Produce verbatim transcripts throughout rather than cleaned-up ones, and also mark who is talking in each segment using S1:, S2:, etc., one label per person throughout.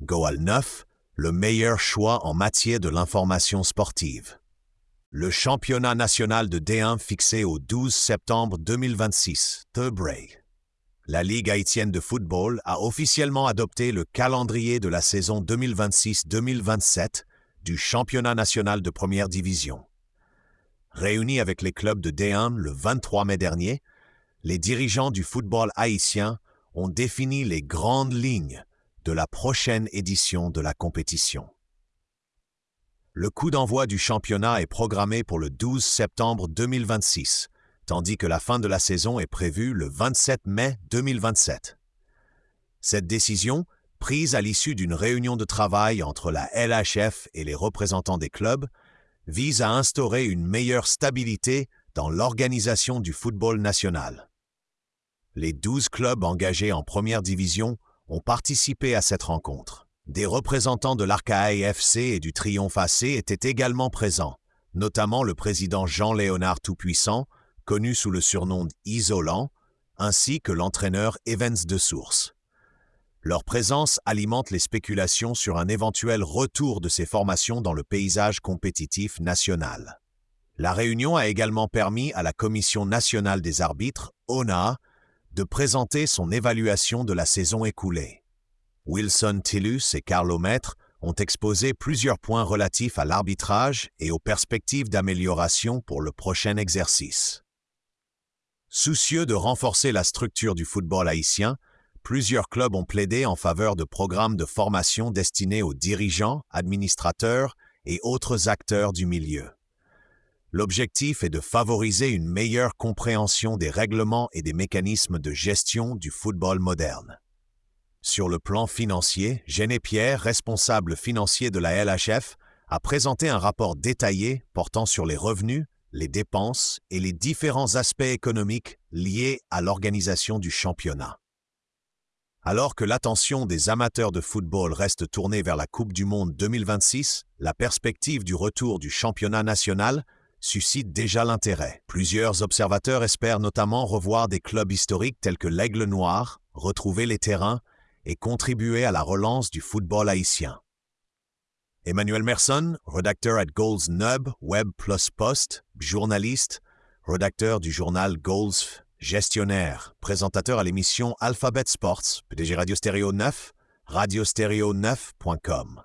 S1: Goal neuf, le meilleur choix en matière de l'information sportive. Le championnat national de D un fixé au douze septembre deux mille vingt-six, The Break. La Ligue haïtienne de football a officiellement adopté le calendrier de la saison deux mille vingt-six deux mille vingt-sept du championnat national de première division. Réunis avec les clubs de D un le vingt-trois mai dernier, les dirigeants du football haïtien ont défini les grandes lignes de la prochaine édition de la compétition. Le coup d'envoi du championnat est programmé pour le douze septembre deux mille vingt-six, tandis que la fin de la saison est prévue le vingt-sept mai deux mille vingt-sept. Cette décision, prise à l'issue d'une réunion de travail entre la L H F et les représentants des clubs, vise à instaurer une meilleure stabilité dans l'organisation du football national. Les douze clubs engagés en première division ont participé à cette rencontre. Des représentants de l'Arcahaï F C et du Triomphe A C étaient également présents, notamment le président Jean-Léonard Tout-Puissant, connu sous le surnom d'Isolant, ainsi que l'entraîneur Evans de Source. Leur présence alimente les spéculations sur un éventuel retour de ces formations dans le paysage compétitif national. La réunion a également permis à la Commission nationale des arbitres, O N A, de présenter son évaluation de la saison écoulée. Wilson Tillus et Carlo Maître ont exposé plusieurs points relatifs à l'arbitrage et aux perspectives d'amélioration pour le prochain exercice. Soucieux de renforcer la structure du football haïtien, plusieurs clubs ont plaidé en faveur de programmes de formation destinés aux dirigeants, administrateurs et autres acteurs du milieu. L'objectif est de favoriser une meilleure compréhension des règlements et des mécanismes de gestion du football moderne. Sur le plan financier, Genet Pierre, responsable financier de la L H F, a présenté un rapport détaillé portant sur les revenus, les dépenses et les différents aspects économiques liés à l'organisation du championnat. Alors que l'attention des amateurs de football reste tournée vers la Coupe du Monde deux mille vingt-six, la perspective du retour du championnat national suscite déjà l'intérêt. Plusieurs observateurs espèrent notamment revoir des clubs historiques tels que l'Aigle Noir, retrouver les terrains et contribuer à la relance du football haïtien. Emmanuel Merson, rédacteur at Goals Nub, Web plus Post, journaliste, rédacteur du journal Goals, gestionnaire, présentateur à l'émission Alphabet Sports, P D G Radio Stéréo neuf, radio stéréo neuf point com.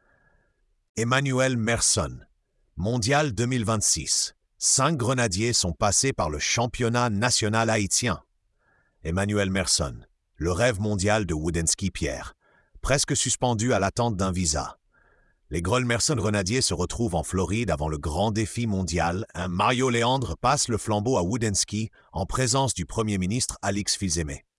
S1: Emmanuel Merson, Mondial deux mille vingt-six. Cinq grenadiers sont passés par le championnat national haïtien. Emmanuel Merson, le rêve mondial de Woodensky Pierre, presque suspendu à l'attente d'un visa. Les Grolmerson Grenadiers se retrouvent en Floride avant le grand défi mondial. Un Mario Léandre passe le flambeau à Woodensky en présence du Premier ministre Alix Fils-Aimé.